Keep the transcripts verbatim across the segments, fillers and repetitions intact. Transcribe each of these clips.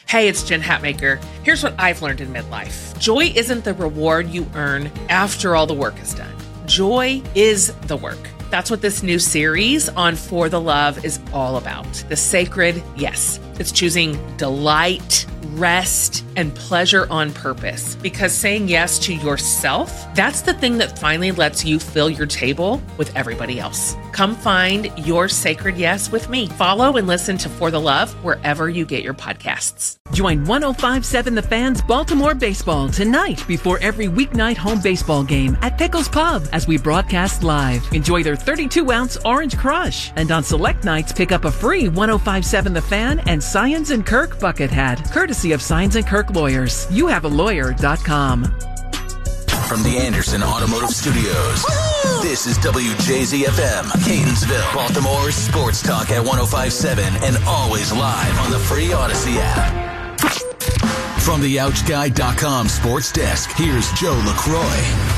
Hey, it's Jen Hatmaker. Here's what I've learned in midlife. Joy isn't the reward you earn after all the work is done. Joy is the work. That's what this new series on For the Love is all about. The sacred yes. It's choosing delight, rest, and pleasure on purpose. Because saying yes to yourself, that's the thing that finally lets you fill your table with everybody else. Come find your sacred yes with me. Follow and listen to For the Love wherever you get your podcasts. Join one oh five point seven The Fan's Baltimore Baseball tonight before every weeknight home baseball game at Pickles Pub as we broadcast live. Enjoy their thirty-two ounce Orange Crush. And on select nights, pick up a free one oh five point seven The Fan and Science and Kirk bucket hat, courtesy of Science and Kirk Lawyers. You have a lawyer dot com. From the Anderson Automotive Studios, Woo! This is W J Z F M, Catonsville, Baltimore's sports talk at one oh five point seven and always live on the free Odyssey app. From the ouch guy dot com sports desk, here's Joe LaCroix.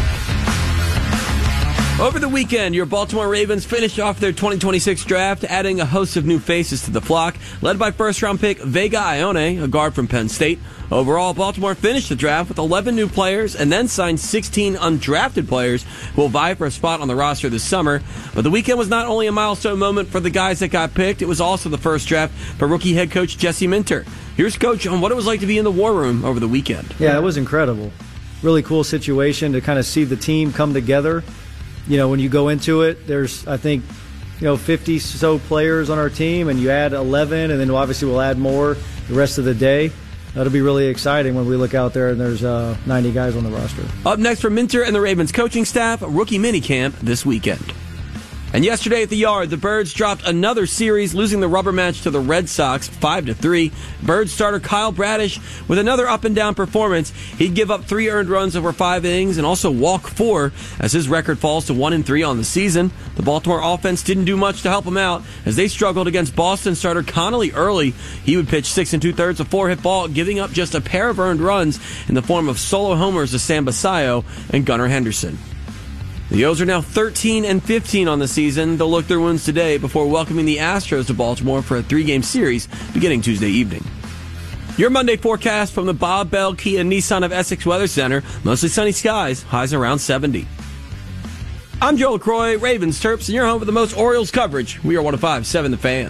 Over the weekend, your Baltimore Ravens finished off their twenty twenty-six draft, adding a host of new faces to the flock, led by first-round pick Vega Ione, a guard from Penn State. Overall, Baltimore finished the draft with eleven new players and then signed sixteen undrafted players who will vie for a spot on the roster this summer. But the weekend was not only a milestone moment for the guys that got picked, it was also the first draft for rookie head coach Jesse Minter. Here's Coach on what it was like to be in the war room over the weekend. Yeah, it was incredible. Really cool situation to kind of see the team come together. You know, when you go into it, there's, I think, you know, fifty so players on our team, and you add eleven, and then obviously we'll add more the rest of the day. That'll be really exciting when we look out there and there's uh, ninety guys on the roster. Up next from Minter and the Ravens coaching staff, rookie minicamp this weekend. And yesterday at the Yard, the Birds dropped another series, losing the rubber match to the Red Sox five to three. Birds starter Kyle Bradish with another up-and-down performance. He'd give up three earned runs over five innings and also walk four as his record falls to one and three on the season. The Baltimore offense didn't do much to help him out as they struggled against Boston starter Connolly early. He would pitch six and two-thirds, a four-hit ball, giving up just a pair of earned runs in the form of solo homers to Sam Basayo and Gunnar Henderson. The O's are now thirteen and fifteen on the season. They'll look their wounds today before welcoming the Astros to Baltimore for a three-game series beginning Tuesday evening. Your Monday forecast from the Bob Bell Kia Nissan of Essex Weather Center. Mostly sunny skies, highs around seventy. I'm Joe LaCroix, Ravens Terps, and you're home with the most Orioles coverage. We are one oh five point seven The Fan.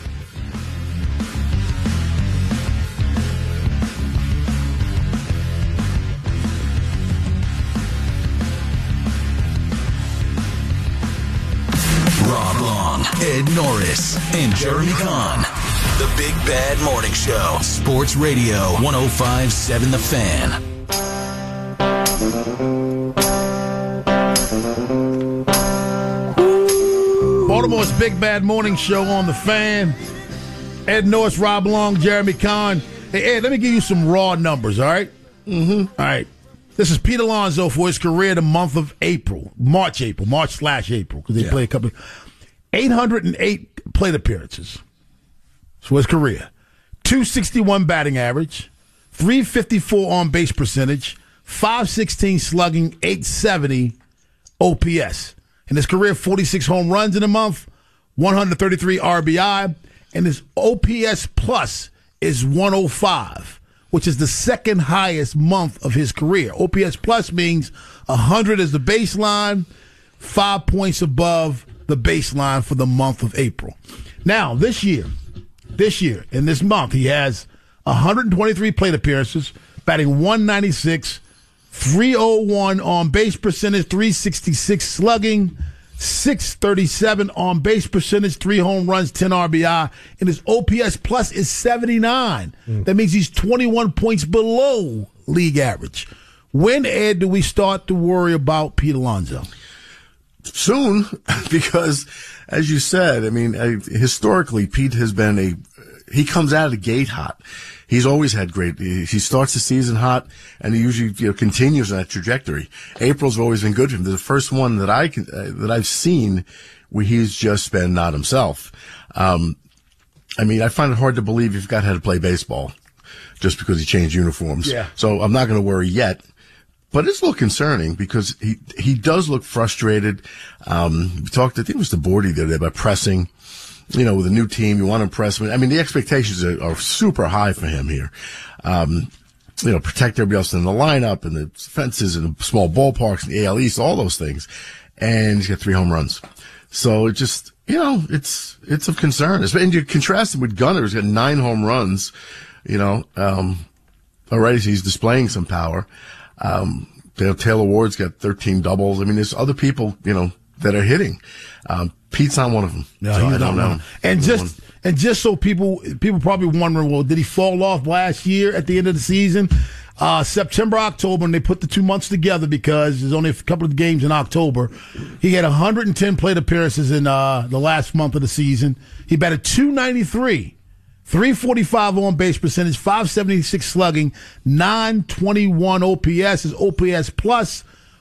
Rob Long, Ed Norris, and Jeremy Kahn. The Big Bad Morning Show. Sports Radio one oh five point seven The Fan. Baltimore's Big Bad Morning Show on The Fan. Ed Norris, Rob Long, Jeremy Kahn. Hey, Ed, let me give you some raw numbers, all right? Mm-hmm. All right. This is Pete Alonso for his career the month of April. March, April. March slash April, because they yeah. play a couple of... eight hundred eight plate appearances. So his career. two sixty-one batting average. three fifty-four on-base percentage. five sixteen slugging. eight seventy O P S. In his career, forty-six home runs in a month. one thirty-three R B I. And his O P S plus is one oh five. Which is the second highest month of his career. O P S plus means one hundred is the baseline, five points above the baseline for the month of April. Now, this year, this year, in this month, he has one hundred twenty-three plate appearances, batting one ninety-six, three oh one on base percentage, three sixty-six slugging, six thirty-seven on base percentage, three home runs, ten R B I, and his O P S plus is seventy-nine. Mm. That means he's twenty-one points below league average. When, Ed, do we start to worry about Pete Alonso? Soon, because, as you said, I mean, uh, historically, Pete has been a, he comes out of the gate hot. He's always had great, he starts the season hot, and he usually, you know, continues on that trajectory. April's always been good for him. The first one that I can, uh, that I've seen where he's just been not himself. Um, I mean, I find it hard to believe he forgot how to play baseball just because he changed uniforms. Yeah. So I'm not going to worry yet. But it's a little concerning because he he does look frustrated. Um, we talked, I think it was the board the other day about pressing. you know, with a new team, you want to impress him. I mean, the expectations are, are super high for him here. Um, you know, protect everybody else in the lineup and the fences and the small ballparks and the A L East, all those things. And he's got three home runs. So it just, you know, it's, it's of concern. And you contrast him with Gunnar, who's got nine home runs, you know, um, already he's displaying some power. Um, you know, Taylor Ward's got thirteen doubles. I mean, there's other people, you know, that are hitting. Um, Pete's not one of them. No, so he's I don't not know. one. And he's just, and just so people, people probably wondering, well, did he fall off last year at the end of the season? Uh, September, October, and they put the two months together because there's only a couple of games in October. He had one hundred ten plate appearances in uh, the last month of the season. He batted two ninety-three, three forty-five on base percentage, five seventy-six slugging, nine twenty-one O P S. His O P S plus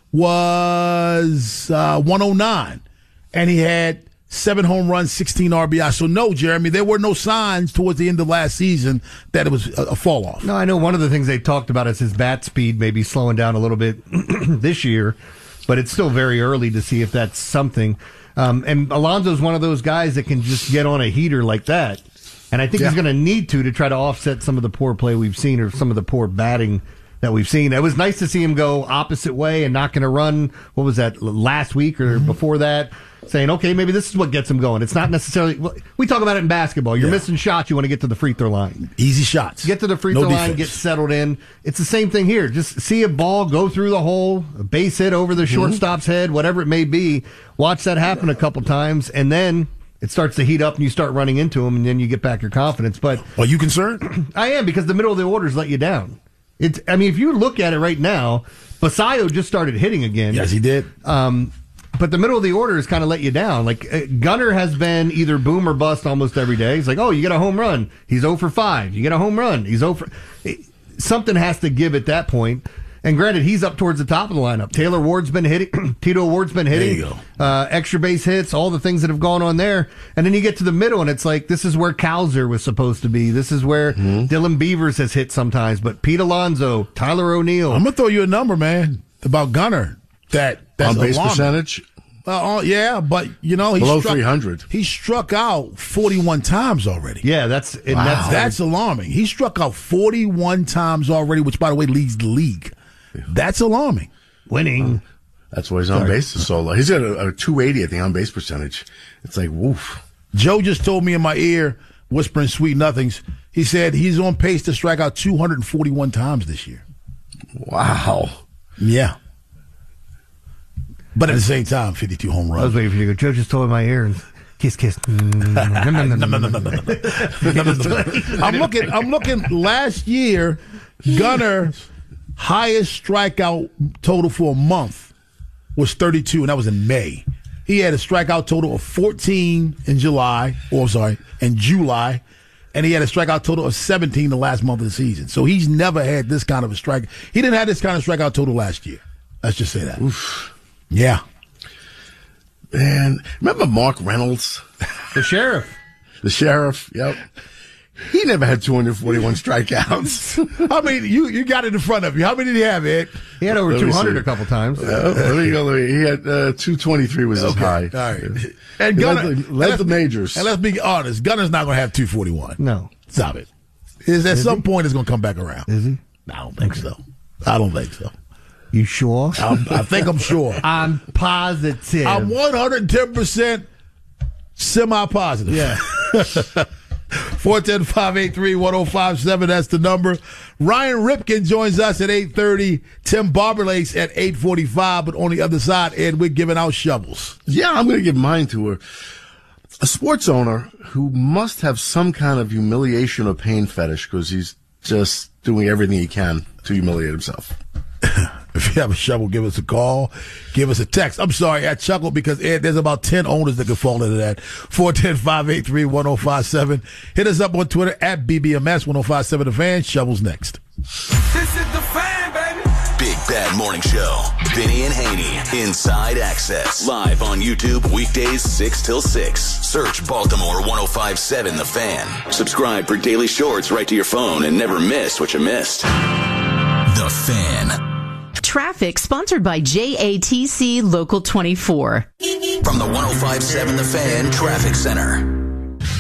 was uh, one oh nine, and he had seven home runs, sixteen R B I. So no, Jeremy, there were no signs towards the end of last season that it was a, a fall off. No, I know one of the things they talked about is his bat speed maybe slowing down a little bit this year, but it's still very early to see if that's something. Um, and Alonso's one of those guys that can just get on a heater like that. And I think Yeah. he's going to need to to try to offset some of the poor play we've seen or some of the poor batting that we've seen. It was nice to see him go opposite way and not going to run, what was that, last week or mm-hmm. before that, saying, okay, maybe this is what gets him going. It's not necessarily, we talk about it in basketball. You're Yeah. missing shots, you want to get to the free throw line. Easy shots. Get to the free No throw defense. line, get settled in. It's the same thing here. Just see a ball go through the hole, a base hit over the shortstop's mm-hmm. head, whatever it may be. Watch that happen a couple times, and then it starts to heat up and you start running into them, and then you get back your confidence. But Are you concerned? I am, because the middle of the orders let you down. It's, I mean, if you look at it right now, Basayo just started hitting again. Yes, he did. Um, but the middle of the order has kind of let you down. Like, uh, Gunnar has been either boom or bust almost every day. He's like, oh, you get a home run. He's oh for five. You get a home run. He's oh for... It, something has to give at that point. And granted, he's up towards the top of the lineup. Taylor Ward's been hitting. Tito Ward's been hitting. There you go. Uh, extra base hits, all the things that have gone on there. And then you get to the middle, and it's like, this is where Cowser was supposed to be. This is where mm-hmm. Dylan Beavers has hit sometimes. But Pete Alonso, Tyler O'Neill. I'm going to throw you a number, man, about Gunnar. That, that's on base alarming. percentage? Uh, yeah, but, you know, he below struck, three hundred. He struck out forty-one times already. Yeah, that's and Wow. that's, That's alarming. He struck out forty-one times already, which, by the way, leads the league. That's alarming. winning. That's why he's on base so low. He's got a, a two eighty at the on base percentage. It's like, woof. Joe just told me in my ear, whispering sweet nothings, he said he's on pace to strike out two hundred forty-one times this year. Wow. Yeah. But at the same time, fifty-two home runs. I was waiting for you to go. Joe just told me in my ear and kiss, kiss. I'm looking. I'm looking. Last year, Gunner's highest strikeout total for a month was thirty-two, and that was in May. He had a strikeout total of fourteen in July, or I'm sorry, in July, and he had a strikeout total of seventeen the last month of the season. So he's never had this kind of a strike. He didn't have this kind of strikeout total last year. Let's just say that. Oof. Yeah. Man, remember Mark Reynolds? The sheriff. The sheriff, yep. He never had two hundred forty-one strikeouts. I mean, you, you got it in front of you. How many did he have, Ed? He had over Let me two hundred see. a couple times. Uh, let me go. let me- He had uh, two twenty-three was his Okay. high. All right. Yeah. And He Gunner led the, led and the let's- majors. And let's be honest, Gunner's not going to have two forty-one. No. Stop it. Is at Is some he? point it's going to come back around. Is he? I don't think so. I don't think so. You sure? I'm, I think I'm sure. I'm positive. I'm one hundred ten percent semi-positive. Yeah. four one zero, five eight three, one zero five seven, that's the number. Ryan Ripken joins us at eight thirty. Tim Barberlace at eight forty-five. But on the other side, Ed, we're giving out shovels. Yeah, I'm going to give mine to a, a sports owner who must have some kind of humiliation or pain fetish because he's just doing everything he can to humiliate himself. If you have a shovel, give us a call. Give us a text. I'm sorry, I chuckled because Ed, there's about ten owners that could fall into that. four one zero, five eight three, one zero five seven. Hit us up on Twitter at B B M S one oh five seven The Fan. Shovels next. This is the Fan, baby. Big Bad Morning Show. Vinny and Haney. Inside Access. Live on YouTube weekdays six till six. Search Baltimore one oh five seven The Fan. Subscribe for daily shorts right to your phone and never miss what you missed. The Fan. Traffic sponsored by J A T C Local twenty-four. From the one oh five seven The Fan Traffic Center.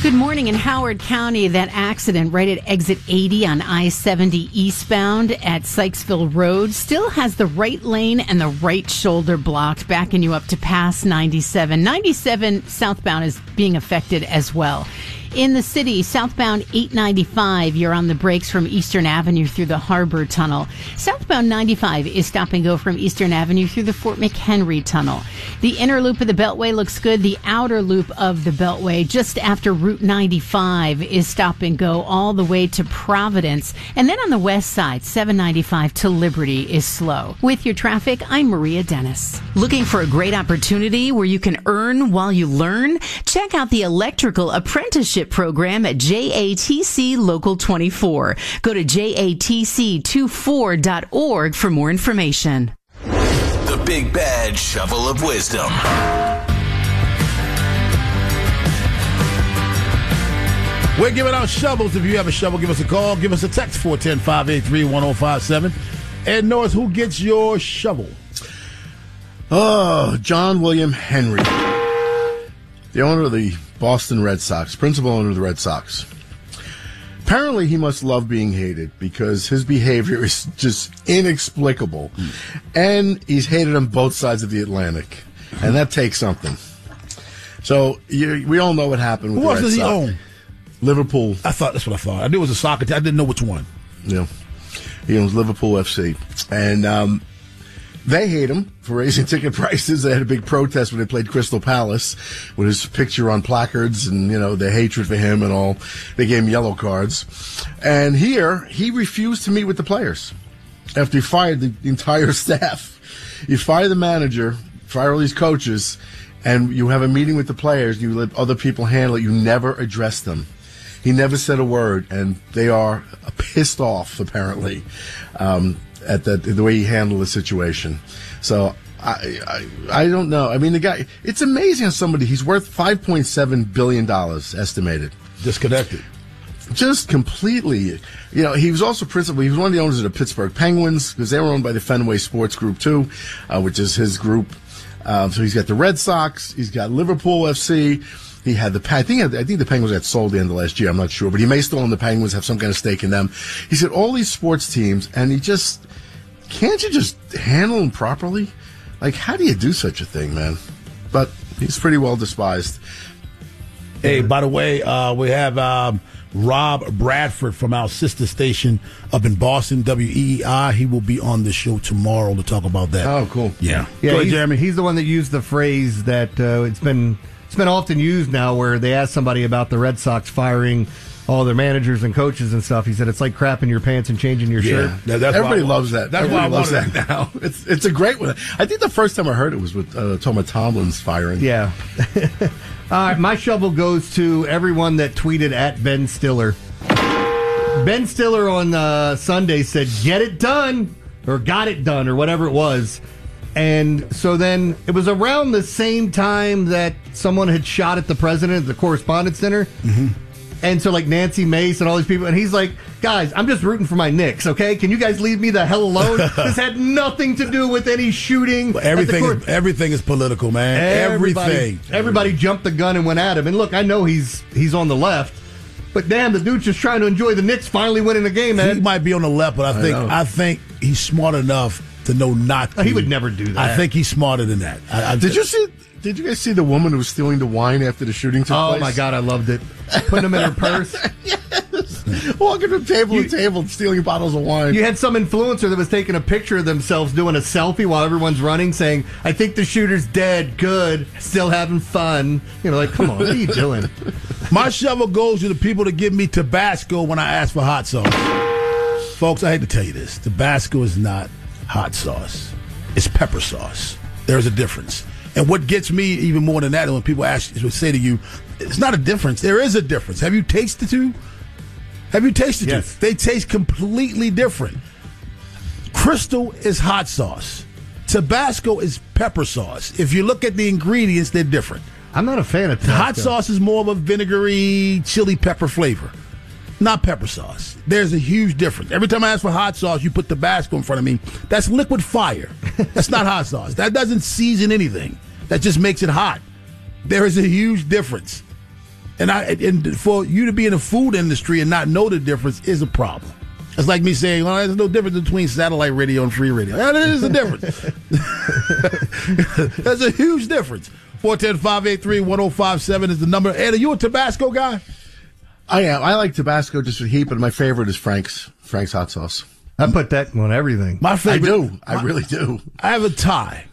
Good morning. In Howard County, that accident right at exit eighty on I seventy eastbound at Sykesville Road still has the right lane and the right shoulder blocked, backing you up to past ninety-seven. ninety-seven southbound is being affected as well. In the city, southbound eight ninety-five, you're on the brakes from Eastern Avenue through the Harbor Tunnel. Southbound ninety-five is stop and go from Eastern Avenue through the Fort McHenry Tunnel. The inner loop of the Beltway looks good. The outer loop of the Beltway, just after Route ninety-five, is stop and go all the way to Providence. And then on the west side, seven ninety-five to Liberty is slow. With your traffic, I'm Maria Dennis. Looking for a great opportunity where you can earn while you learn? Check out the Electrical Apprenticeship program at J A T C Local twenty-four. Go to J A T C twenty-four dot org for more information. The Big Bad Shovel of Wisdom. We're giving out shovels. If you have a shovel, give us a call. Give us a text, four one zero, five eight three, one zero five seven. Ed Norris, who gets your shovel? Oh, John William Henry, the owner of the Boston Red Sox, principal owner of the Red Sox. Apparently, he must love being hated because his behavior is just inexplicable. Mm. And he's hated on both sides of the Atlantic. And that takes something. So, you, we all know what happened with Who the else Red does he Sox. own? Liverpool. I thought that's what I thought. I knew it was a soccer team. I didn't know which one. Yeah. He owns Liverpool F C. And um, they hate him for raising ticket prices. They had a big protest when they played Crystal Palace with his picture on placards and, you know, the hatred for him and all. They gave him yellow cards. And here, he refused to meet with the players after he fired the entire staff. You fire the manager, fire all these coaches, and you have a meeting with the players. You let other people handle it. You never address them. He never said a word, and they are pissed off, apparently, um, at the, the way he handled the situation. So I, I I don't know. I mean, the guy, it's amazing how somebody, he's worth five point seven billion dollars estimated. Disconnected. Just completely. You know, he was also principal, he was one of the owners of the Pittsburgh Penguins, because they were owned by the Fenway Sports Group, too, uh, which is his group. Um, so he's got the Red Sox, he's got Liverpool F C. He had the, I think, I think the Penguins got sold the end of last year. I'm not sure, but he may still own the Penguins, have some kind of stake in them. He's got all these sports teams, and he just, can't you just handle them properly? Like, how do you do such a thing, man? But he's pretty well despised. Hey, by the way, uh, we have um, Rob Bradford from our sister station up in Boston, W E E I. He will be on the show tomorrow to talk about that. Oh, cool. Yeah. Yeah, Go ahead, he's, Jeremy. he's the one that used the phrase that uh, it's been it's been often used now, where they ask somebody about the Red Sox firing all their managers and coaches and stuff. He said it's like crapping your pants and changing your shirt. Yeah, that's Everybody why I- loves that. That's Everybody why I loves wanted that now. It's it's a great one. I think the first time I heard it was with uh, Thomas Tomlin's firing. Yeah. All right, my shovel goes to everyone that tweeted at Ben Stiller. Ben Stiller on uh, Sunday said, "Get it done," or "got it done," or whatever it was. And so then it was around the same time that someone had shot at the president at the Correspondence Center. Mm-hmm. And so, like, Nancy Mace and all these people, and he's like, "Guys, I'm just rooting for my Knicks, okay? Can you guys leave me the hell alone? This had nothing to do with any shooting." Well, everything, at the is, everything is political, man. Everybody, everything. Everybody jumped the gun and went at him. And look, I know he's he's on the left, but damn, the dude's just trying to enjoy the Knicks finally winning the game, man. He might be on the left, but I think know. I, think he's smart enough to know not to. He would never do that. I think he's smarter than that. I, I, Did you see? Did you guys see the woman who was stealing the wine after the shooting took Oh place? my God, I loved it. Putting them in her purse. Yes. Walking from table You- to table and stealing bottles of wine. You had some influencer that was taking a picture of themselves doing a selfie while everyone's running, saying, "I think the shooter's dead. Good, still having fun." You know, like, come on, what are you doing? My shovel goes to the people that give me Tabasco when I ask for hot sauce. Folks, I hate to tell you this. Tabasco is not hot sauce. It's pepper sauce. There's a difference. And what gets me even more than that is when people ask, would say to you, it's not a difference. There is a difference. Have you tasted two? Have you tasted Yes. two? They taste completely different. Crystal is hot sauce. Tabasco is pepper sauce. If you look at the ingredients, they're different. I'm not a fan of The hot Tabasco. sauce is more of a vinegary, chili pepper flavor, not pepper sauce. There's a huge difference. Every time I ask for hot sauce, you put Tabasco in front of me. That's liquid fire. That's not hot sauce. That doesn't season anything. That just makes it hot. There is a huge difference. And I and for you to be in the food industry and not know the difference is a problem. It's like me saying, well, there's no difference between satellite radio and free radio. Yeah, there is a difference. There's a huge difference. four one zero, five eight three, one zero five seven is the number. Ed, are you a Tabasco guy? I am. I like Tabasco just for heat, but my favorite is Frank's. Frank's hot sauce. I put that on everything. My favorite. I do. I my, really do. I have a tie.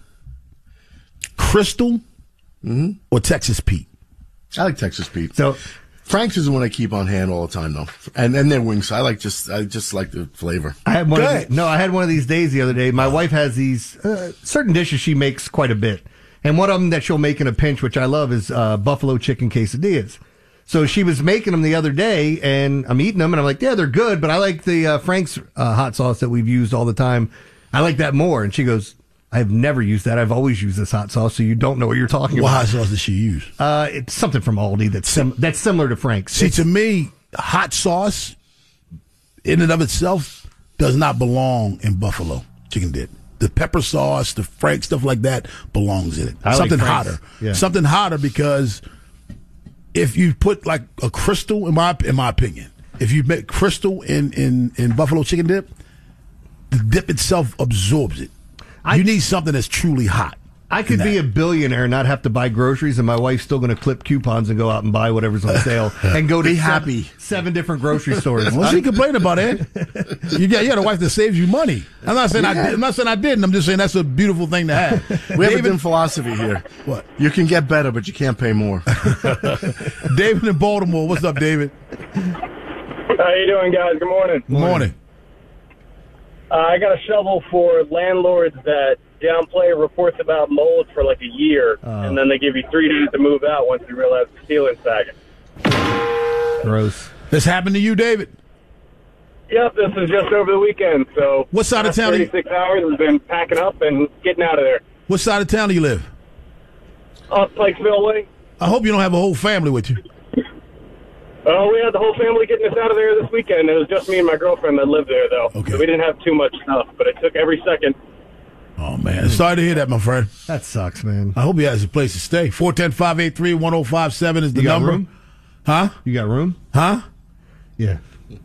Crystal mm-hmm. or Texas Pete? I like Texas Pete. So Frank's is the one I keep on hand all the time, though, and and their wings. I like just I just like the flavor. I had one. Of the, no, I had one of these days the other day. My wife has these uh, certain dishes she makes quite a bit, and one of them that she'll make in a pinch, which I love, is uh, buffalo chicken quesadillas. So she was making them the other day, and I'm eating them, and I'm like, yeah, they're good, but I like the uh, Frank's uh, hot sauce that we've used all the time. I like that more. And she goes, I've never used that. I've always used this hot sauce, so you don't know what you're talking what about. What hot sauce does she use? Uh, it's something from Aldi that's sim- that's similar to Frank's. See, it's, to me, hot sauce in and of itself does not belong in buffalo chicken dip. The pepper sauce, the Frank, stuff like that belongs in it. I Something like hotter. Yeah. Something hotter because if you put like a Crystal, in my in my opinion, if you make Crystal in, in, in buffalo chicken dip, the dip itself absorbs it. I, you need something that's truly hot. I could be a billionaire and not have to buy groceries, and my wife's still going to clip coupons and go out and buy whatever's on sale and go to be seven, happy. seven different grocery stores. What's she complaining about, Ed? You got, you got a wife that saves you money. I'm not saying yeah. I did, I'm not saying I didn't. I'm just saying that's a beautiful thing to have. We have David, a different philosophy here. What? You can get better, but you can't pay more. David in Baltimore. What's up, David? How you doing, guys? Good morning. Good morning. Uh, I got a shovel for landlords that downplay reports about mold for like a year, uh, and then they give you three days to move out once you realize the ceiling's sagging. Gross. This happened to you, David? Yep, this is just over the weekend. So what side of town? thirty-six hours, we've been packing up and getting out of there. What side of town do you live? Off Pikesville Way. I hope you don't have a whole family with you. Oh, we had the whole family getting us out of there this weekend. It was just me and my girlfriend that lived there, though. Okay. So we didn't have too much stuff, but it took every second. Oh, man. Sorry to hear that, my friend. That sucks, man. I hope he has a place to stay. four one zero, five eight three, one zero five seven is the you got number. Room? Huh? You got room? Huh? Yeah.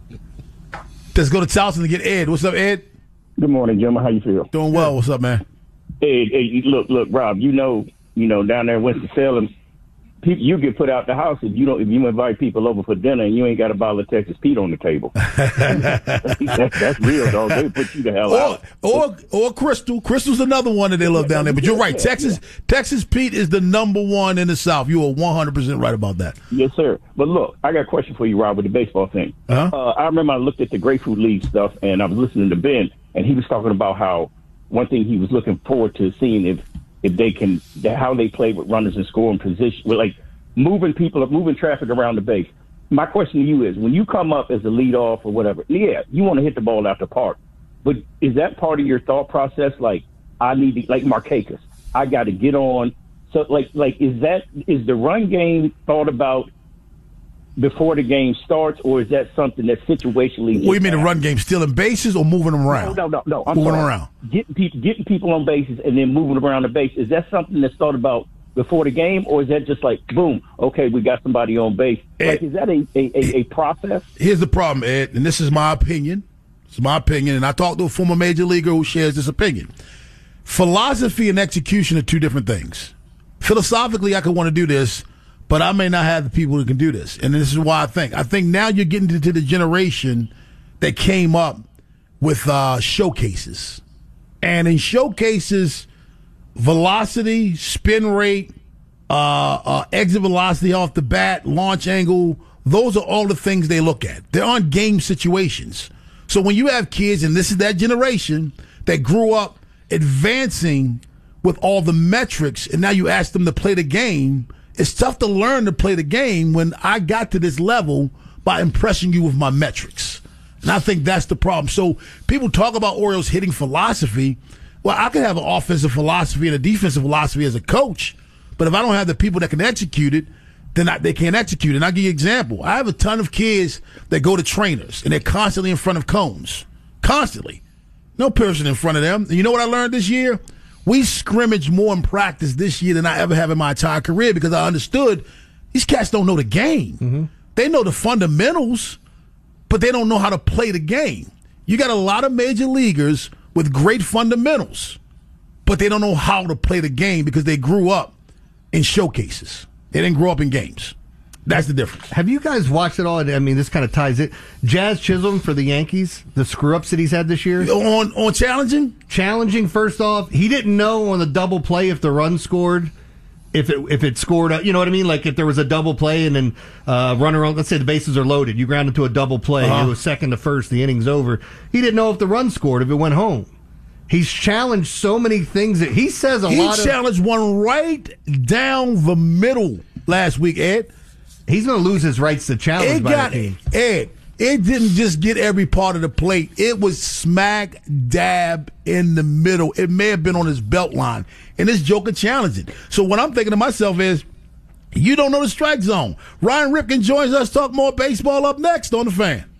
Let's go to Towson to get Ed. What's up, Ed? Good morning, Jim. How you feel? Doing well. What's up, man? Hey, hey, look, look, Rob. You know, you know, down there in Winston-Salem, people, you get put out the house if you don't. If you invite people over for dinner and you ain't got a bottle of Texas Pete on the table. that's, that's real, dog. They put you the hell or, out. Or, or Crystal. Crystal's another one that they love down there. But you're right. Texas, Texas Pete is the number one in the South. You are one hundred percent right about that. Yes, sir. But look, I got a question for you, Rob, with the baseball thing. Uh-huh. Uh, I remember I looked at the Grapefruit League stuff, and I was listening to Ben, and he was talking about how one thing he was looking forward to seeing if if they can how they play with runners in scoring position, with like moving people, moving traffic around the base. My question to you is, when you come up as a leadoff or whatever, yeah, you want to hit the ball out the park, but is that part of your thought process? Like, I need to, like Markakis, I got to get on. So, like, like is that is the run game thought about before the game starts, or is that something that situationally? What do you mean the run game? Stealing bases or moving them around? No, no, no. no. I'm moving sorry. around. Getting people, getting people on bases and then moving around the base. Is that something that's thought about before the game, or is that just like, boom, okay, we got somebody on base? Ed, like, is that a, a, a, a process? Here's the problem, Ed, and this is my opinion. It's my opinion, and I talked to a former major leaguer who shares this opinion. Philosophy and execution are two different things. Philosophically, I could want to do this, but I may not have the people who can do this. And this is why I think. I think now you're getting into the generation that came up with uh, showcases. And in showcases, velocity, spin rate, uh, uh, exit velocity off the bat, launch angle, those are all the things they look at. They're on game situations. So when you have kids, and this is that generation that grew up advancing with all the metrics, and now you ask them to play the game, it's tough to learn to play the game when I got to this level by impressing you with my metrics. And I think that's the problem. So people talk about Orioles hitting philosophy. Well, I could have an offensive philosophy and a defensive philosophy as a coach, but if I don't have the people that can execute it, then I, they can't execute it. And I'll give you an example. I have a ton of kids that go to trainers, and they're constantly in front of cones. Constantly. No person in front of them. And you know what I learned this year? We scrimmaged more in practice this year than I ever have in my entire career because I understood These cats don't know the game. Mm-hmm. They know the fundamentals, but they don't know how to play the game. You got a lot of major leaguers with great fundamentals, but they don't know how to play the game because they grew up in showcases. They didn't grow up in games. That's the difference. Have you guys watched it all? I mean, this kind of ties it. Jazz Chisholm for the Yankees, the screw-ups that he's had this year. On on challenging? Challenging, first off. He didn't know on the double play if the run scored, if it if it scored, you know what I mean? Like if there was a double play and then uh, runner on, let's say the bases are loaded, you ground into a double play, uh-huh. It was second to first, the inning's over. He didn't know if the run scored, if it went home. He's challenged so many things that he says a he lot of... He challenged one right down the middle last week, Ed. He's going to lose his rights to challenge it by got, the team. Ed, it didn't just get every part of the plate. It was smack dab in the middle. It may have been on his belt line. And this joker challenging. So what I'm thinking to myself is, you don't know the strike zone. Ryan Ripken joins us. Talk more baseball up next on The Fan.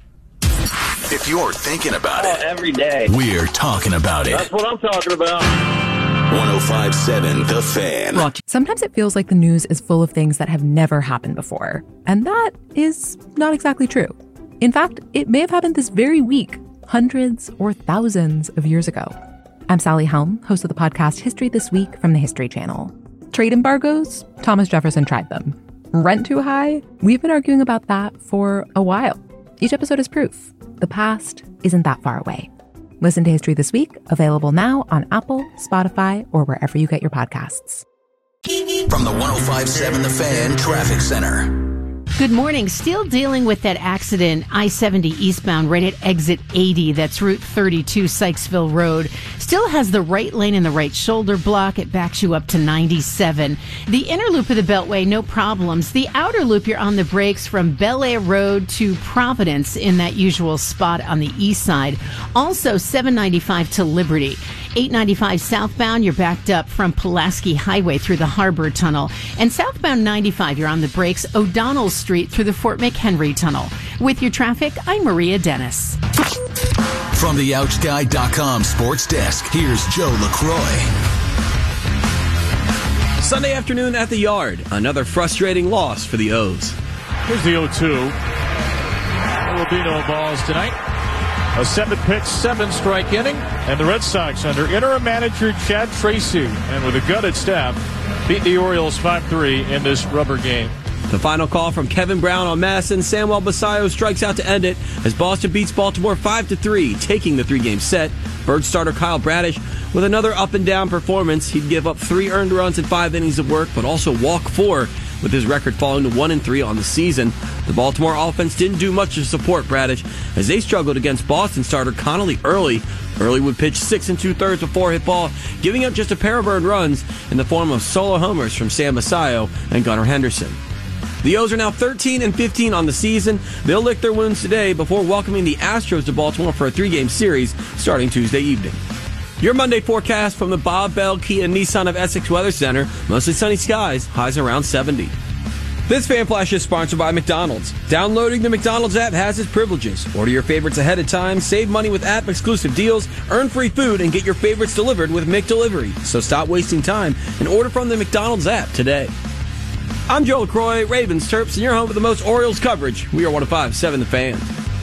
If you're thinking about oh, it, every day. We're talking about it. That's what I'm talking about. one oh five point seven The Fan. Sometimes it feels like the news is full of things that have never happened before. And that is not exactly true. In fact, it may have happened this very week, hundreds or thousands of years ago. I'm Sally Helm, host of the podcast History This Week from the History Channel. Trade embargoes? Thomas Jefferson tried them. Rent too high? We've been arguing about that for a while. Each episode is proof. The past isn't that far away. Listen to History This Week, available now on Apple, Spotify, or wherever you get your podcasts. From the one oh five point seven The Fan Traffic Center. Good morning. Still dealing with that accident, I seventy eastbound right at exit eighty. That's Route thirty-two, Sykesville Road. Still has the right lane and the right shoulder block. It backs you up to ninety-seven. The inner loop of the Beltway, no problems. The outer loop, you're on the brakes from Bel Air Road to Providence in that usual spot on the east side. Also, seven ninety-five to Liberty. eight ninety-five southbound, you're backed up from Pulaski Highway through the Harbor Tunnel. And southbound ninety-five, you're on the brakes, O'Donnell Street through the Fort McHenry Tunnel. With your traffic, I'm Maria Dennis. From the ouch guy dot com sports desk, here's Joe LaCroix. Sunday afternoon at the Yard, another frustrating loss for the O's. Here's the oh two. There will be no balls tonight. A seven-pitch, seven-strike inning, and the Red Sox under interim manager Chad Tracy, and with a gutted staff, beat the Orioles five three in this rubber game. The final call from Kevin Brown on Madison. Samuel Basallo strikes out to end it as Boston beats Baltimore five to three, taking the three-game set. Bird starter Kyle Bradish with another up-and-down performance. He'd give up three earned runs in five innings of work, but also walk four, with his record falling to one and three on the season. The Baltimore offense didn't do much to support Bradish as they struggled against Boston starter Connolly Early. Early would pitch six and two-thirds of four-hit ball, giving up just a pair of earned runs in the form of solo homers from Sam Basallo and Gunnar Henderson. The O's are now thirteen and fifteen on the season. They'll lick their wounds today before welcoming the Astros to Baltimore for a three-game series starting Tuesday evening. Your Monday forecast from the Bob Bell Kia Nissan of Essex Weather Center. Mostly sunny skies, highs around seventy. This Fan Flash is sponsored by McDonald's. Downloading the McDonald's app has its privileges. Order your favorites ahead of time, save money with app-exclusive deals, earn free food, and get your favorites delivered with McDelivery. So stop wasting time and order from the McDonald's app today. I'm Joe LaCroix, Ravens, Terps, and you're home with the most Orioles coverage. We are one oh five point seven The Fan.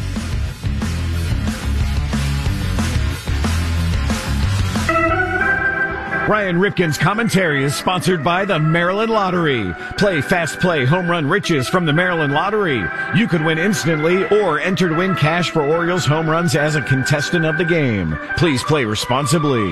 Ryan Ripken's commentary is sponsored by the Maryland Lottery. Play Fast Play Home Run Riches from the Maryland Lottery. You could win instantly or enter to win cash for Orioles home runs as a contestant of the game. Please play responsibly.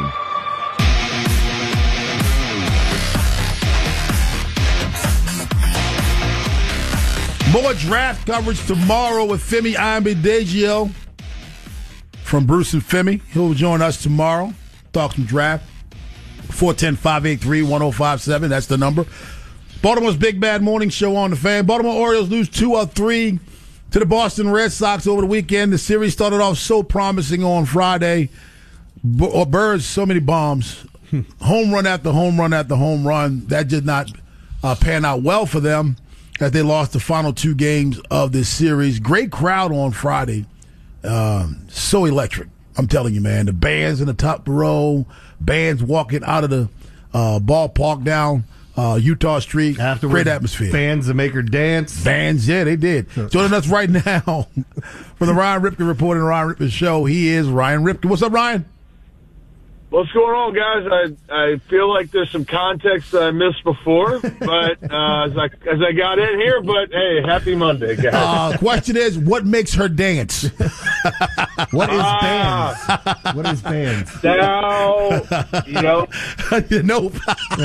More draft coverage tomorrow with Femi Ayanbidejio from Bruce and Femi. He'll join us tomorrow. Talk some draft. four one zero, five eight three, one oh five seven. That's the number. Baltimore's Big Bad Morning Show on The Fan. Baltimore Orioles lose two of three to the Boston Red Sox over the weekend. The series started off so promising on Friday. B- or Birds, so many bombs. Home run after home run after home run. That did not uh, pan out well for them as they lost the final two games of this series. Great crowd on Friday. Um, so electric. I'm telling you, man. The bands in the top row, bands walking out of the uh, ballpark down uh, Utah Street. Afterwards, great atmosphere. Bands that make her dance. Bands, yeah, they did. Joining us right now from the Ryan Ripken Report and Ryan Ripken Show, he is Ryan Ripken. What's up, Ryan? What's going on, guys? I I feel like there's some context that I missed before, but uh, as I as I got in here, but hey, happy Monday, guys. Uh, question is, what makes her dance? What is Ah. bands? What is bands? Now, you know, nope.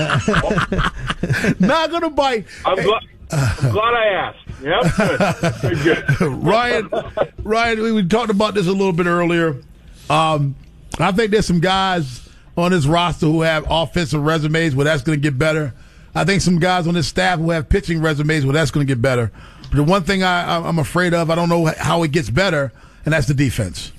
Not gonna bite. I'm, gl- I'm glad I asked. Yep, good, good, good. Ryan, Ryan, we, we talked about this a little bit earlier. Um, I think there's some guys on this roster who have offensive resumes where that's going to get better. I think some guys on this staff who have pitching resumes where that's going to get better. But the one thing I, I'm afraid of, I don't know how it gets better, and that's the defense.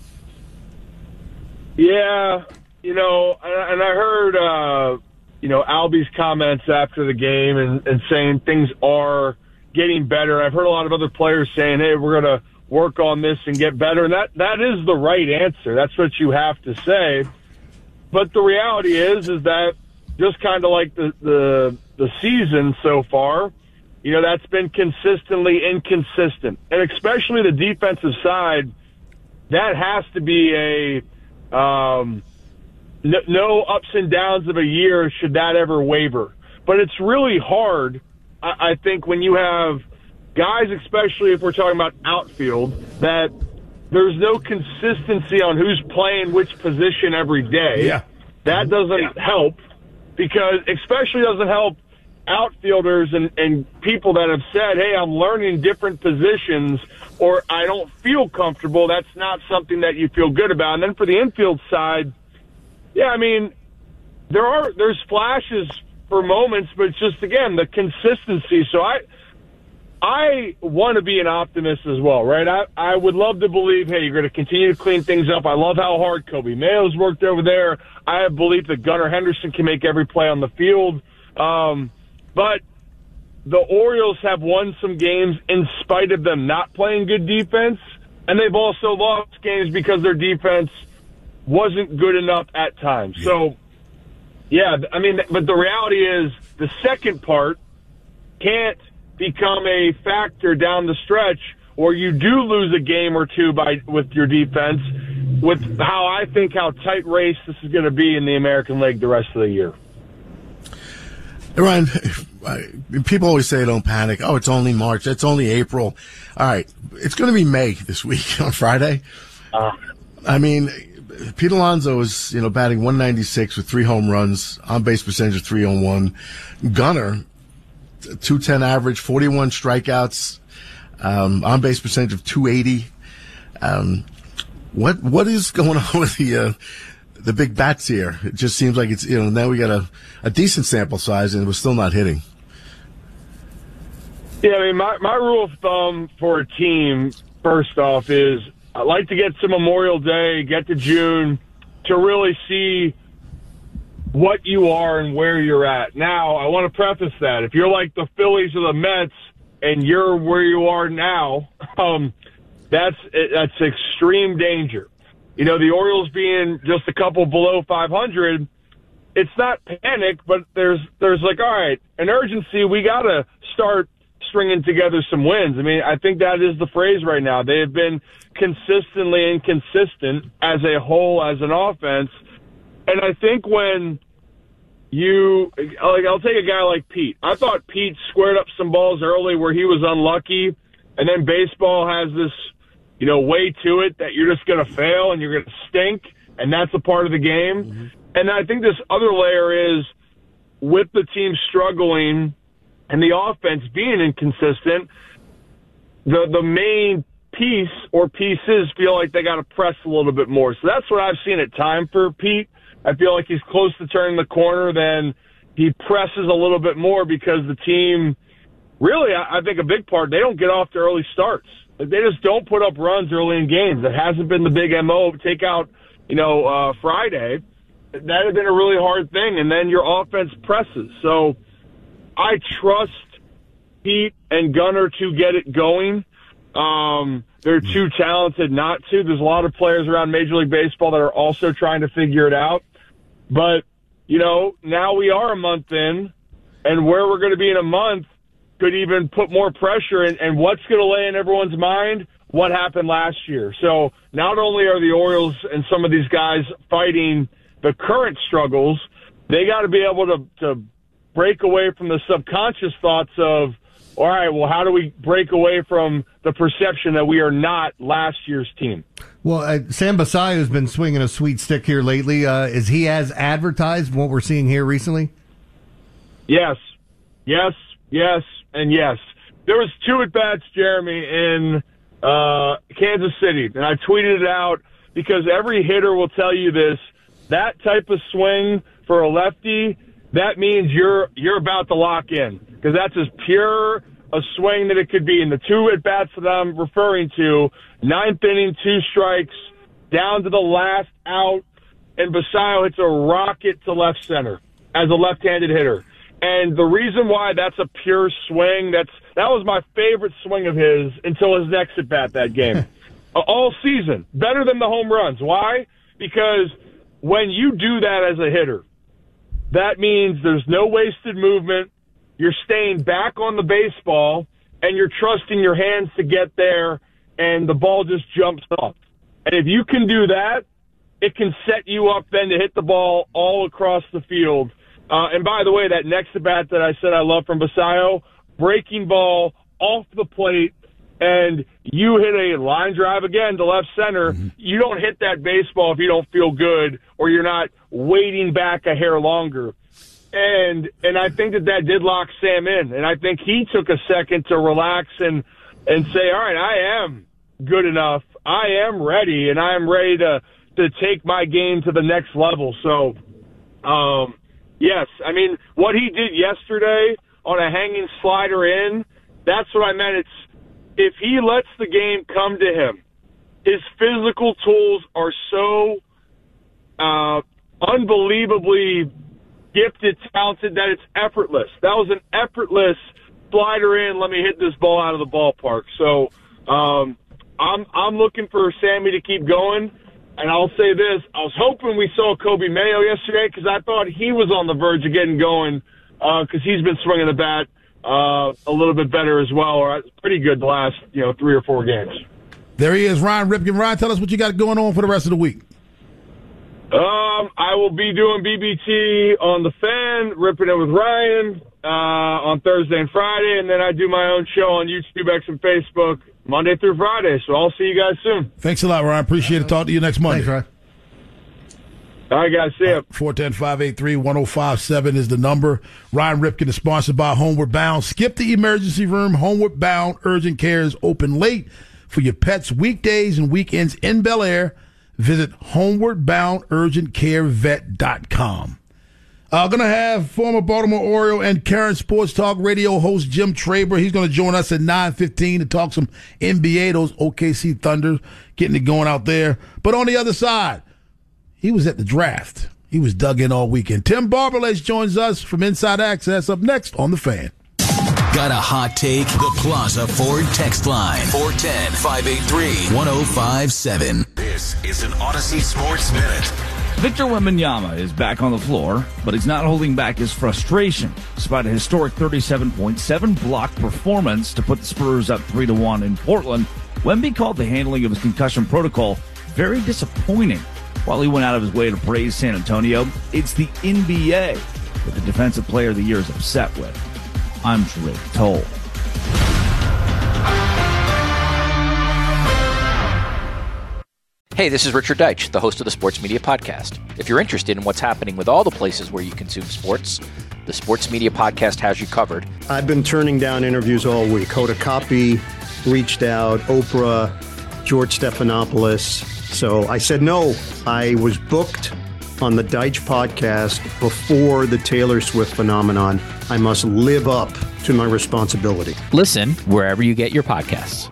Yeah, you know, and and I heard, uh, you know, Albie's comments after the game and, and saying things are getting better. I've heard a lot of other players saying, hey, we're going to work on this and get better. And that, that is the right answer. That's what you have to say. But the reality is, is that just kind of like the, the, the season so far, you know, that's been consistently inconsistent. And especially the defensive side, that has to be a, um, no, no ups and downs of a year should that ever waver. But it's really hard, I, I think, when you have guys, especially if we're talking about outfield, that there's no consistency on who's playing which position every day. Yeah. That doesn't help, because especially doesn't help outfielders and, and people that have said, hey, I'm learning different positions, or I don't feel comfortable. That's not something that you feel good about. And then for the infield side, yeah, I mean, there are there's flashes for moments, but it's just, again, the consistency. So I I want to be an optimist as well, right? I, I would love to believe, hey, you're going to continue to clean things up. I love how hard Kobe Mayo's worked over there. I have belief that Gunnar Henderson can make every play on the field. Um, but the Orioles have won some games in spite of them not playing good defense, and they've also lost games because their defense wasn't good enough at times. So, yeah, I mean, but the reality is the second part can't become a factor down the stretch, or you do lose a game or two by with your defense, with how I think how tight race this is going to be in the American League the rest of the year. Ryan, people always say don't panic. Oh, it's only March. It's only April. All right. It's going to be May this week on Friday. Uh, I mean, Pete Alonso is, you know, batting one ninety-six with three home runs, on-base percentage of three oh one. Gunnar, two ten average, forty-one strikeouts, um, on-base percentage of two eighty. Um, what what is going on with the uh, the big bats here? It just seems like it's, you know, now we got a, a decent sample size and we're still not hitting. Yeah, I mean, my, my rule of thumb for a team, first off, is I like to get to Memorial Day, get to June, to really see what you are and where you're at. Now, I want to preface that. If you're like the Phillies or the Mets and you're where you are now, um, that's that's extreme danger. You know, the Orioles being just a couple below five hundred, it's not panic, but there's there's like, all right, an urgency. We got to start stringing together some wins. I mean, I think that is the phrase right now. They have been consistently inconsistent as a whole, as an offense. And I think when you, like, I'll take a guy like Pete. I thought Pete squared up some balls early where he was unlucky, and then baseball has this, you know, way to it that you're just going to fail and you're going to stink, and that's a part of the game. Mm-hmm. And I think this other layer is, with the team struggling and the offense being inconsistent, the the main piece or pieces feel like they got to press a little bit more. So that's what I've seen at time for Pete. I feel like he's close to turning the corner. Then he presses a little bit more because the team, really, I, I think a big part, they don't get off to early starts. Like, they just don't put up runs early in games. That hasn't been the big M O. Take out, you know, uh, Friday. That had been a really hard thing. And then your offense presses. So I trust Pete and Gunnar to get it going. Um, they're too talented not to. There's a lot of players around Major League Baseball that are also trying to figure it out. But, you know, now we are a month in, and where we're going to be in a month could even put more pressure. And, and what's going to lay in everyone's mind? What happened last year? So not only are the Orioles and some of these guys fighting the current struggles, they got to be able to, to break away from the subconscious thoughts of, all right, well, how do we break away from the perception that we are not last year's team? Well, uh, Sam Basallo has been swinging a sweet stick here lately. Uh, is he as advertised what we're seeing here recently? Yes, yes, yes, and yes. There was two at-bats, Jeremy, in uh, Kansas City, and I tweeted it out because every hitter will tell you this. That type of swing for a lefty, that means you're you're about to lock in because that's as pure a swing that it could be. And the two at-bats that I'm referring to, ninth inning, two strikes, down to the last out, and Basallo hits a rocket to left center as a left-handed hitter. And the reason why that's a pure swing, that's that was my favorite swing of his until his next at-bat that game. All season. Better than the home runs. Why? Because when you do that as a hitter, that means there's no wasted movement, you're staying back on the baseball, and you're trusting your hands to get there, and the ball just jumps off. And if you can do that, it can set you up then to hit the ball all across the field. Uh, and by the way, that next at-bat that I said I love from Basallo, breaking ball off the plate, and you hit a line drive again to left center, mm-hmm. You don't hit that baseball if you don't feel good or you're not waiting back a hair longer. And and I think that that did lock Sam in. And I think he took a second to relax and, and say, all right, I am good enough. I am ready, and I am ready to, to take my game to the next level. So, um, yes, I mean, what he did yesterday on a hanging slider in, that's what I meant. It's if he lets the game come to him, his physical tools are so uh, unbelievably gifted, talented, that it's effortless. That was an effortless slider in, let me hit this ball out of the ballpark. So um, I'm I'm looking for Sammy to keep going. And I'll say this, I was hoping we saw Kobe Mayo yesterday because I thought he was on the verge of getting going because uh, he's been swinging the bat uh, a little bit better as well, or pretty good the last you know three or four games. There he is, Ryan Ripken. Ryan, tell us what you got going on for the rest of the week. Um, I will be doing B B T on The Fan, ripping it with Ryan uh, on Thursday and Friday, and then I do my own show on YouTube, X, and Facebook Monday through Friday. So I'll see you guys soon. Thanks a lot, Ryan. Appreciate it. Talk to you next Monday. Thanks, Ryan. All right, guys. See ya. four one zero, five eight three, one zero five seven is the number. Ryan Ripken is sponsored by Homeward Bound. Skip the emergency room. Homeward Bound Urgent Care is open late for your pets weekdays and weekends in Bel Air. Visit homeward bound urgent care vet dot com. Uh, going to have former Baltimore Oriole and current Sports Talk Radio host Jim Traber. He's going to join us at nine fifteen to talk some N B A, those O K C Thunder, getting it going out there. But on the other side, he was at the draft. He was dug in all weekend. Tim Barberlace joins us from Inside Access up next on The Fan. Got a hot take? The Plaza Ford text line. four one zero, five eight three, one zero five seven. This is an Odyssey Sports Minute. Victor Wembanyama is back on the floor, but he's not holding back his frustration. Despite a historic thirty-seven point seven block performance to put the Spurs up three to one in Portland, Wemby called the handling of his concussion protocol very disappointing. While he went out of his way to praise San Antonio, it's the N B A that the Defensive Player of the Year is upset with. I'm Drake Toll. Hey, this is Richard Deitch, the host of the Sports Media Podcast. If you're interested in what's happening with all the places where you consume sports, the Sports Media Podcast has you covered. I've been turning down interviews all week. Hoda Kotb reached out, Oprah, George Stephanopoulos. So I said no. I was booked on the Deitch podcast before the Taylor Swift phenomenon. I must live up to my responsibility. Listen wherever you get your podcasts.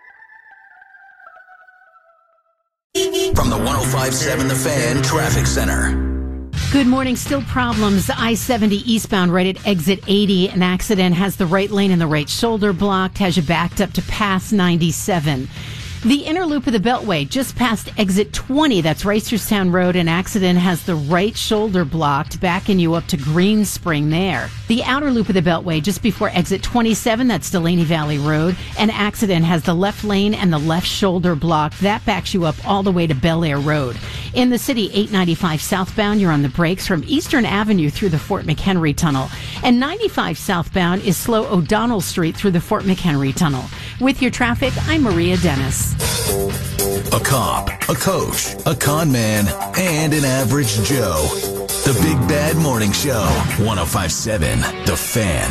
From the one oh five point seven The Fan Traffic Center. Good morning. Still problems. I seventy eastbound right at exit eighty. An accident has the right lane and the right shoulder blocked. Has you backed up to past ninety-seven. The inner loop of the Beltway, just past exit twenty, that's Reisterstown Road. An accident has the right shoulder blocked, backing you up to Green Spring there. The outer loop of the Beltway, just before exit twenty-seven, that's Delaney Valley Road. An accident has the left lane and the left shoulder blocked. That backs you up all the way to Bel Air Road. In the city, eight ninety-five southbound, you're on the brakes from Eastern Avenue through the Fort McHenry Tunnel. And ninety-five southbound is slow O'Donnell Street through the Fort McHenry Tunnel. With your traffic, I'm Maria Dennis. A cop, a coach, a con man, and an average Joe. The Big Bad Morning Show, one oh five point seven, The Fan.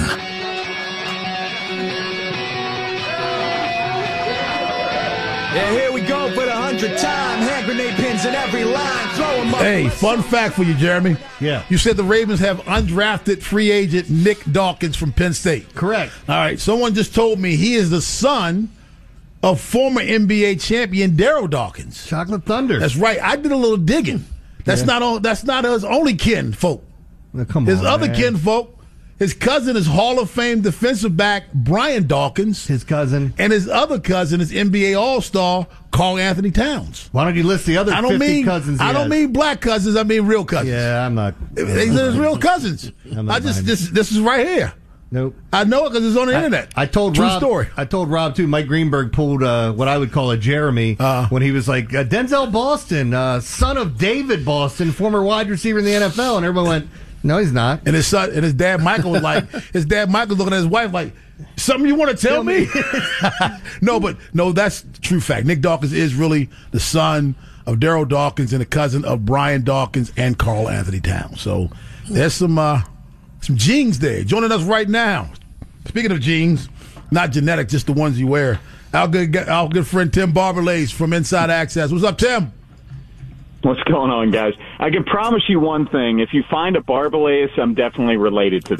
Yeah, here we go for the hundredth time. Hand grenade pins in every line. Throw them up. Hey, fun fact for you, Jeremy. Yeah. You said the Ravens have undrafted free agent Nick Dawkins from Penn State. Correct. All right. Someone just told me he is the son of former N B A champion Daryl Dawkins. Chocolate Thunder. That's right. I did a little digging. That's Yeah. not all. That's not his only kin folk. Well, come His on, other man. kin folk. His cousin is Hall of Fame defensive back Brian Dawkins. His cousin. And his other cousin is N B A All-Star Karl Anthony Towns. Why don't you list the other I don't fifty mean cousins? he I don't has? mean black cousins. I mean real cousins. Yeah, I'm not. These are his real cousins. I'm not I just buying this this is right here. Nope. I know it because it's on the I, internet. I told True Rob. story. I told Rob too. Mike Greenberg pulled uh, what I would call a Jeremy Uh. when he was like uh, Denzel Boston, uh, son of David Boston, former wide receiver in the N F L, and everyone went, "No, he's not." And his son and his dad Michael was like, his dad Michael looking at his wife like, something you want to tell, Tell me? me. No, but no, that's true fact. Nick Dawkins is really the son of Daryl Dawkins and a cousin of Brian Dawkins and Karl Anthony Towns. So there's some uh, some genes there. Joining us right now. Speaking of genes, not genetic, just the ones you wear. Our good, our good friend Tim Barberlace from Inside Access. What's up, Tim? What's going on, guys? I can promise you one thing. If you find a Barberlace, I'm definitely related to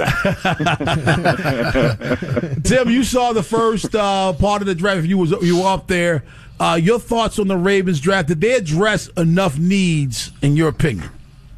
that. Tim, you saw the first uh, part of the draft. You was you were up there. Uh, your thoughts on the Ravens draft? Did they address enough needs, in your opinion?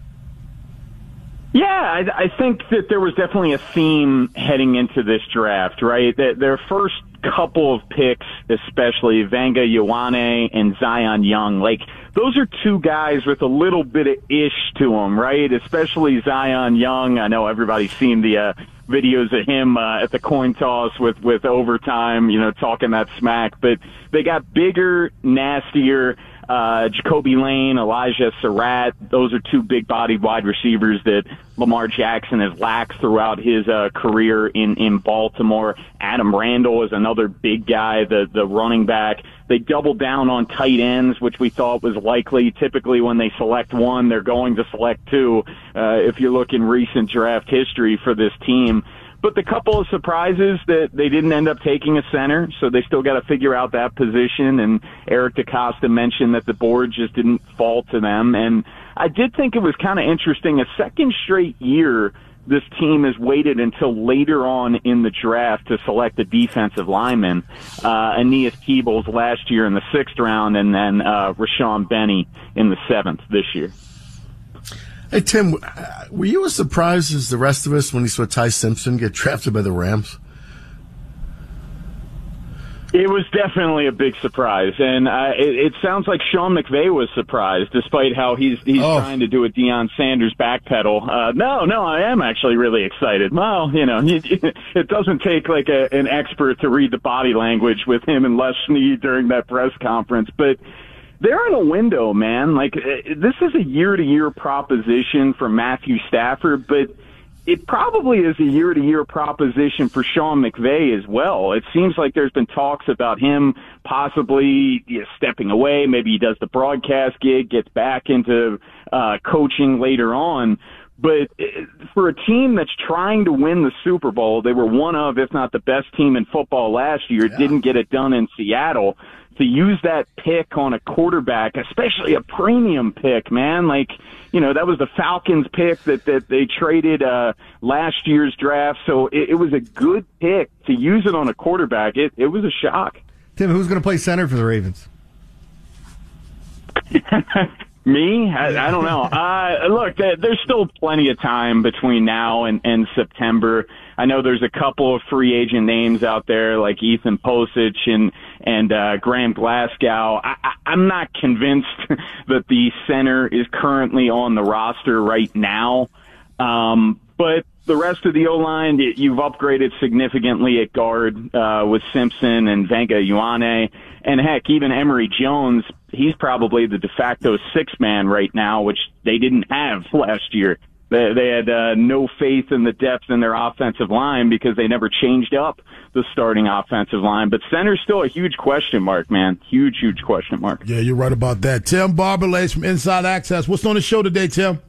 Yeah, I, I think that there was definitely a theme heading into this draft, right? That their first couple of picks, especially Vanga Ioane and Zion Young, like those are two guys with a little bit of ish to them, right? Especially Zion Young. I know everybody's seen the uh, videos of him uh, at the coin toss with, with overtime, you know, talking that smack. But they got bigger, nastier. Uh, Jacoby Lane, Elijah Surratt, those are two big-bodied wide receivers that Lamar Jackson has lacked throughout his uh, career in, in Baltimore. Adam Randall is another big guy, the, the running back. They doubled down on tight ends, which we thought was likely. Typically when they select one, they're going to select two, uh, if you look in recent draft history for this team. But the couple of surprises that they didn't end up taking a center, so they still got to figure out that position. And Eric DeCosta mentioned that the board just didn't fall to them. And I did think it was kind of interesting. A second straight year, this team has waited until later on in the draft to select a defensive lineman. Uh, Aeneas Keebles last year in the sixth round, and then uh, Rashawn Benny in the seventh this year. Hey, Tim, were you as surprised as the rest of us when you saw Ty Simpson get drafted by the Rams? It was definitely a big surprise, and uh, it, it sounds like Sean McVay was surprised, despite how he's he's oh. trying to do a Deion Sanders backpedal. Uh, no, no, I am actually really excited. Well, you know, it, it doesn't take like a, an expert to read the body language with him and Les Snead during that press conference, but they're in a window, man. Like, this is a year-to-year proposition for Matthew Stafford, but it probably is a year-to-year proposition for Sean McVay as well. It seems like there's been talks about him possibly you know, stepping away. Maybe he does the broadcast gig, gets back into uh, coaching later on. But for a team that's trying to win the Super Bowl, they were one of, if not the best team in football last year, yeah. didn't get it done in Seattle. To use that pick on a quarterback, especially a premium pick, man, like, you know, that was the Falcons pick that, that they traded uh, last year's draft. So it, it was a good pick to use it on a quarterback. It, it was a shock. Tim, who's going to play center for the Ravens? Me? I, I don't know. Uh, look, there's still plenty of time between now and, and September. I know there's a couple of free agent names out there like Ethan Posich and, and uh, Graham Glasgow. I, I, I'm not convinced that the center is currently on the roster right now. Um, but the rest of the O-line, you've upgraded significantly at guard uh, with Simpson and Venga Ioane. And heck, even Emory Jones, he's probably the de facto six-man right now, which they didn't have last year. They, they had uh, no faith in the depth in their offensive line because they never changed up the starting offensive line. But center's still a huge question mark, man. Huge, huge question mark. Yeah, you're right about that. Tim Barberlace from Inside Access. What's on the show today, Tim?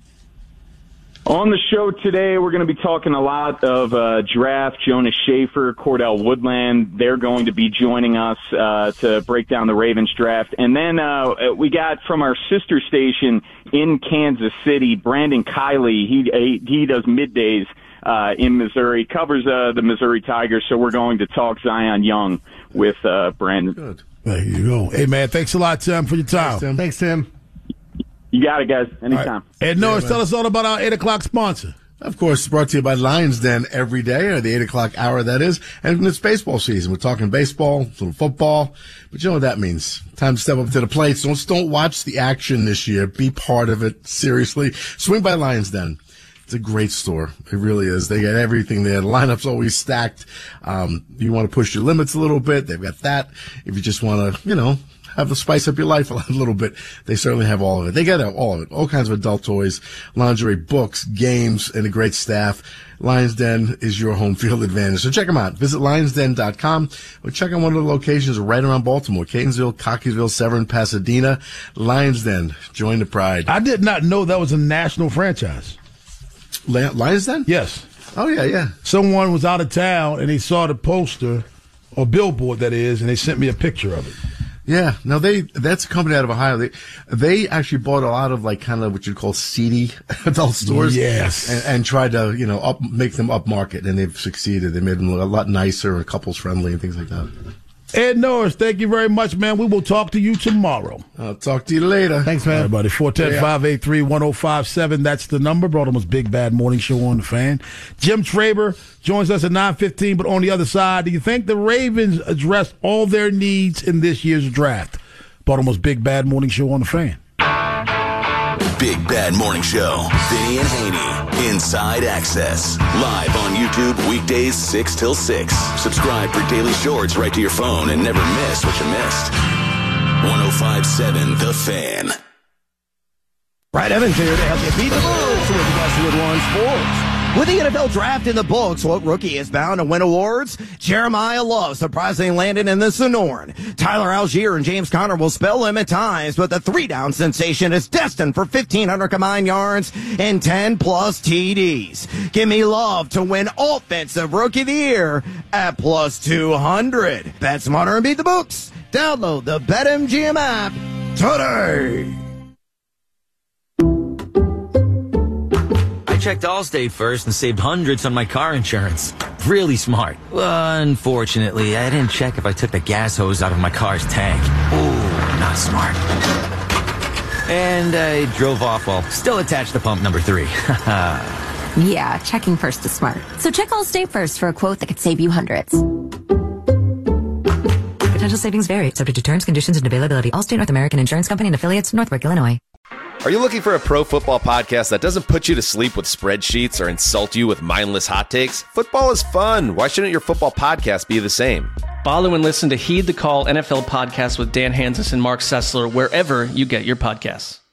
On the show today, we're going to be talking a lot of uh, draft. Jonas Schaefer, Cordell Woodland, they're going to be joining us uh, to break down the Ravens draft. And then uh, we got from our sister station in Kansas City, Brandon Kiley. He he, he does middays uh, in Missouri, covers uh, the Missouri Tigers. So we're going to talk Zion Young with uh, Brandon. Good. There you go. Hey, man, thanks a lot, Tim, for your time. Thanks, Tim. Thanks, Tim. You got it, guys. Anytime. Right. Ed Norris, yeah, tell us all about our eight o'clock sponsor. Of course, brought to you by Lions Den every day, or the eight o'clock hour, that is. And it's baseball season. We're talking baseball, a little football. But you know what that means. Time to step up to the plate. So don't, don't watch the action this year. Be part of it. Seriously. Swing by Lions Den. It's a great store. It really is. They got everything there. The lineup's always stacked. Um, you want to push your limits a little bit, they've got that. If you just want to, you know, have to spice up your life a little bit, they certainly have all of it. They got all of it. All kinds of adult toys, lingerie, books, games, and a great staff. Lions Den is your home field advantage. So check them out. Visit lions den dot com or check out one of the locations right around Baltimore. Catonsville, Cockeysville, Severn, Pasadena. Lions Den. Join the pride. I did not know that was a national franchise. Lions Den? Yes. Oh, yeah, yeah. Someone was out of town and he saw the poster, or billboard that is, and they sent me a picture of it. Yeah, no, they, that's a company out of Ohio. They, they actually bought a lot of like kind of what you'd call seedy adult stores. Yes. And, and tried to, you know, up, make them upmarket, and they've succeeded. They made them look a lot nicer and couples friendly and things like that. Ed Norris, thank you very much, man. We will talk to you tomorrow. I'll talk to you later. Thanks, man. All right, buddy. four one zero, five eight three, one zero five seven. That's the number. Baltimore's Big Bad Morning Show on the Fan. Jim Traber joins us at nine fifteen, but on the other side, do you think the Ravens addressed all their needs in this year's draft? Baltimore's Big Bad Morning Show on the Fan. Big Bad Morning Show. Vinny and Haney. Inside Access. Live on YouTube weekdays six till six. Subscribe for daily shorts right to your phone and never miss what you missed. one oh five point seven The Fan. Brad Evans here to help you beat the books with the best with one sports. With the N F L draft in the books, what rookie is bound to win awards? Jeremiah Love surprisingly landed in the Sonoran. Tyler Algier and James Conner will spell him at times, but the three-down sensation is destined for fifteen hundred combined yards and ten plus T Ds. Give me Love to win Offensive Rookie of the Year at plus two hundred. Bet smarter and beat the books. Download the BetMGM app today. I checked Allstate first and saved hundreds on my car insurance. Really smart. Well, unfortunately, I didn't check if I took the gas hose out of my car's tank. Ooh, not smart. And I drove off while still attached to pump number three. Yeah, checking first is smart. So check Allstate first for a quote that could save you hundreds. Potential savings vary, subject to terms, conditions, and availability. Allstate North American Insurance Company and affiliates, Northbrook, Illinois. Are you looking for a pro football podcast that doesn't put you to sleep with spreadsheets or insult you with mindless hot takes? Football is fun. Why shouldn't your football podcast be the same? Follow and listen to Heed the Call N F L podcast with Dan Hansis and Mark Sessler wherever you get your podcasts.